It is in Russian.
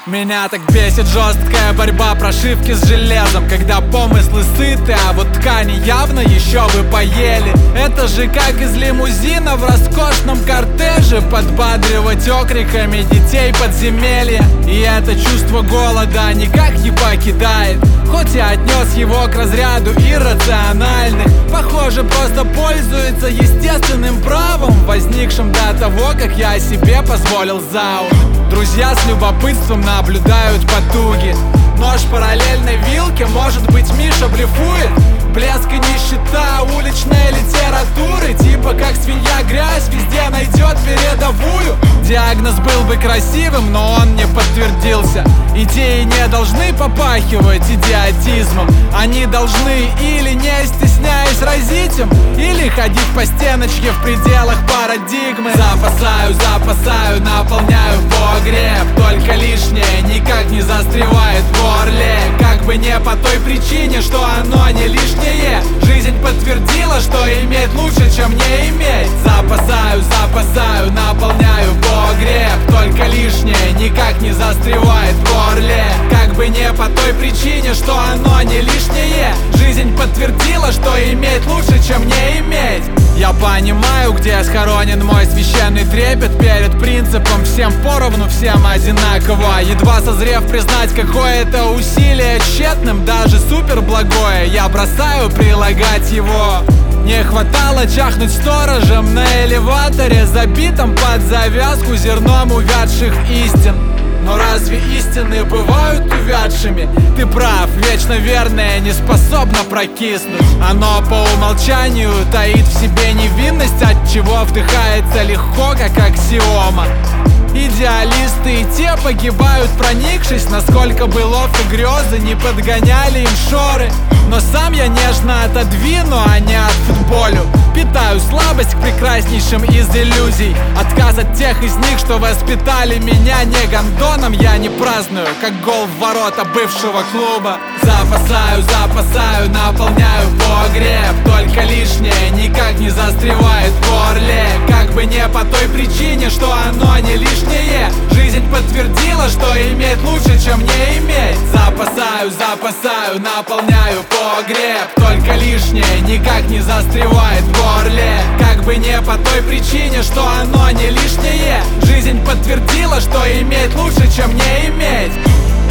Меня так бесит жесткая борьба прошивки с железом, когда помыслы сыты, а вот ткани явно еще бы поели. Это же как из лимузина в роскошном кортеже подбадривать окриками детей подземелья. И это чувство голода никак не покидает, хоть и отнес его к разряду иррациональных. Похоже, просто пользуется естественным правом, возникшим до того, как я себе позволил зауч. Друзья с любопытством наблюдают потуги. Нож параллельной вилке, может быть, Миша блефует? Блеск и нищета уличной литературы, типа как свинья грязь везде найдет передовую. Диагноз был бы красивым, но он не подтвердился. Идеи не должны попахивать идиотизмом. Они должны или, не стесняясь, разить им, или ходить по стеночке в пределах парадигмы. Запасаю, наполняю погреб, только лишнее никак не застревает в горле. Как бы не по той причине, что оно не лишнее. Жизнь подтвердила, что иметь лучше, чем не иметь. Запасаю, наполняю погреб, только лишнее никак не застревает в горле. Как бы не по той причине, что оно не лишнее. Жизнь подтвердила, что иметь лучше, чем не иметь. Я понимаю, где схоронен мой священный трепет перед принципом всем поровну, всем одинаково. Едва созрев признать, какое это усилие тщетным, даже супер благое, я бросаю прилагать его. Не хватало чахнуть сторожем на элеваторе, забитом под завязку зерном увядших истин. Но разве истины бывают увядшими? Ты прав, вечно верное не способно прокиснуть. Оно по умолчанию таит в себе невинность, от чего вдыхается легко, как аксиома. Идеалисты и те погибают, проникшись, насколько бы ловко грезы не подгоняли им шоры. Но сам я нежно отодвину, а не отфутболю. Питаю слабость к прекраснейшим из иллюзий. Отказ от тех из них, что воспитали меня не гондоном, я не праздную, как гол в ворота бывшего клуба. Запасаю, наполняю погреб, только лишнее никак не застревает в горле. Как бы не по той причине, что оно не лишнее. Жизнь подтвердила, что иметь лучше, чем не иметь. Запасаю, наполняю погреб, только лишнее никак не застревает в горле. Как бы не по той причине, что оно не лишнее. Жизнь подтвердила, что иметь лучше, чем не иметь.